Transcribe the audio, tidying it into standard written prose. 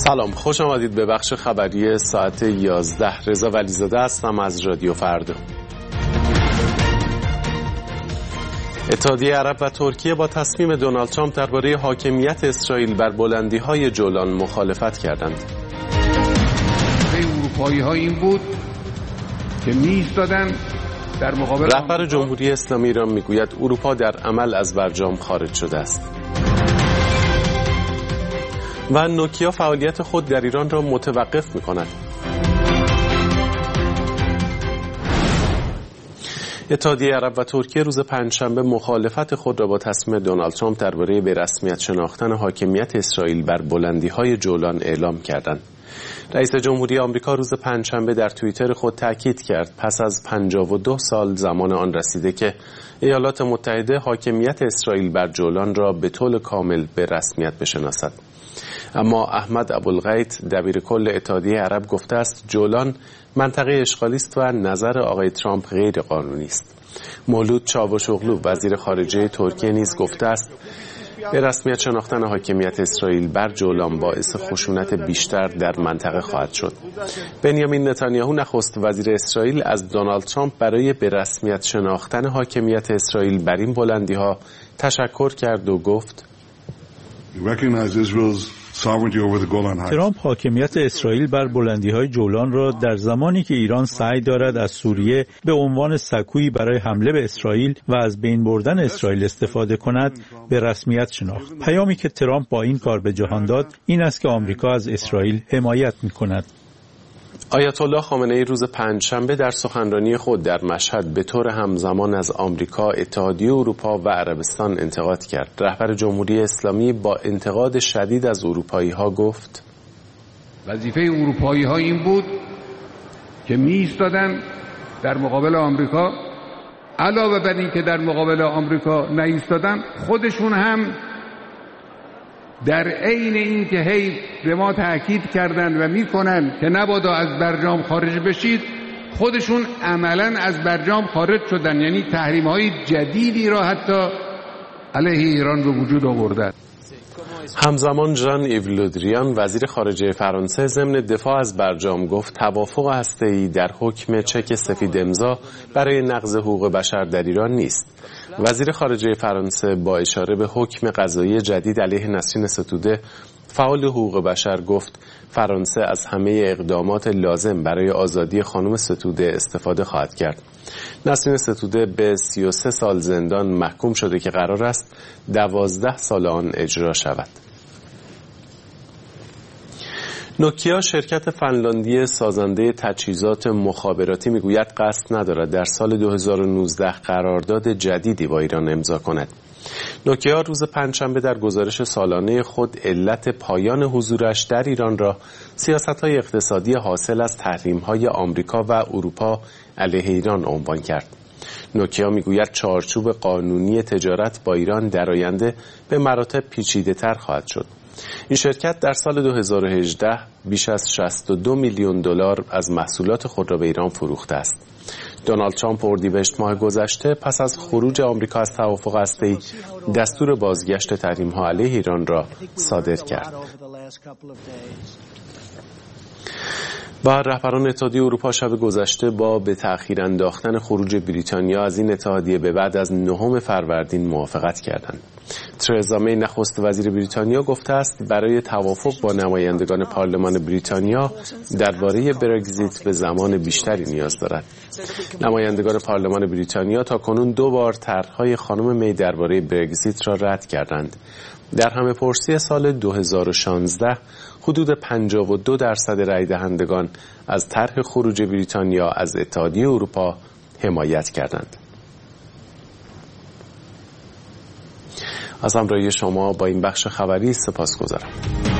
سلام، خوش آمدید به بخش خبری ساعت 11. رضا ولیزاده هستم از رادیو فردا. اتحادیه عرب و ترکیه با تصمیم دونالد ترامپ درباره حاکمیت اسرائیل بر بلندی‌های جولان مخالفت کردند. اروپایی‌ها این بود که می‌ایستادن در مقابل رهبر جمهوری اسلامی ایران میگوید اروپا در عمل از برجام خارج شده است. و نوکیا فعالیت خود در ایران را متوقف می‌کند. اتحادیه عرب و ترکیه روز پنجشنبه مخالفت خود را با تصمیم دونالد ترامپ درباره به رسمیت شناختن حاکمیت اسرائیل بر بلندی‌های جولان اعلام کردند. رئیس جمهوری آمریکا روز پنجشنبه در توییتر خود تاکید کرد پس از 52 سال زمان آن رسیده که ایالات متحده حاکمیت اسرائیل بر جولان را به طور کامل به رسمیت بشناسد. اما احمد ابوالغیت دبیر کل اتحادیه عرب گفته است جولان منطقه اشغالی است و نظر آقای ترامپ غیر قانونی است. مولود چاوشوغلو وزیر خارجه ترکیه نیز گفته است به رسمیت شناختن حاکمیت اسرائیل بر جولان باعث خشونت بیشتر در منطقه خواهد شد. بنیامین نتانیاهو نخست وزیر اسرائیل از دونالد ترامپ برای به رسمیت شناختن حاکمیت اسرائیل بر این بلندی‌ها تشکر کرد و گفت ترامپ حاکمیت اسرائیل بر بلندی‌های جولان را در زمانی که ایران سعی دارد از سوریه به عنوان سکویی برای حمله به اسرائیل و از بین بردن اسرائیل استفاده کند به رسمیت شناخت. پیامی که ترامپ با این کار به جهان داد این است که آمریکا از اسرائیل حمایت می‌کند. آیت الله خامنه‌ای روز پنجشنبه در سخنرانی خود در مشهد به طور همزمان از آمریکا، اتحادیه اروپا و عربستان انتقاد کرد. رهبر جمهوری اسلامی با انتقاد شدید از اروپایی‌ها گفت وظیفه اروپایی‌ها این بود که می‌ایستادن در مقابل آمریکا، علاوه بر این که در مقابل آمریکا نایستادن، خودشون هم در عین این که هی به ما تأکید کردند و میکنن که نبادا از برجام خارج بشید، خودشون عملاً از برجام خارج شدن، یعنی تحریم‌های جدیدی را حتی علیه ایران به وجود آوردند. همزمان ژان ایو لودریان وزیر خارجه فرانسه ضمن دفاع از برجام گفت توافق هسته‌ای در حکم چک سفید امضا برای نقض حقوق بشر در ایران نیست. وزیر خارجه فرانسه با اشاره به حکم قضایی جدید علیه نسرین ستوده فعال حقوق بشر گفت فرانسه از همه اقدامات لازم برای آزادی خانم ستوده استفاده خواهد کرد. نسرین ستوده به 33 سال زندان محکوم شده که قرار است 12 سال آن اجرا شود. نوکیا شرکت فنلاندی سازنده تجهیزات مخابراتی میگوید قصد ندارد در سال 2019 قرارداد جدیدی با ایران امضا کند. نوکیا روز پنجشنبه در گزارش سالانه خود علت پایان حضورش در ایران را سیاست‌های اقتصادی حاصل از تحریم‌های آمریکا و اروپا علیه ایران عنوان کرد. نوکیا میگوید چارچوب قانونی تجارت با ایران در آینده به مراتب پیچیده‌تر خواهد شد. این شرکت در سال 2018 بیش از 62 میلیون دلار از محصولات خود را به ایران فروخته است. دونالد ترامپ اردیبهشت ماه گذشته پس از خروج آمریکا از توافق هسته‌ای دستور بازگشت تحریم‌ها علیه ایران را صادر کرد. و رهبران اتحادیه اروپا شب گذشته با به تأخیر انداختن خروج بریتانیا از این اتحادیه به بعد از 9 فروردین موافقت کردند. ترزا می نخست وزیر بریتانیا گفته است برای توافق با نمایندگان پارلمان بریتانیا درباره برگزیت به زمان بیشتری نیاز دارد. نمایندگان پارلمان بریتانیا تاکنون 2 بار طرح‌های خانم می درباره برگزیت را رد کردند. در همه پرسی سال 2016 حدود 52% رای دهندگان از طرح خروج بریتانیا از اتحادیه اروپا حمایت کردند. از همراهی شما با این بخش خبری سپاسگزارم.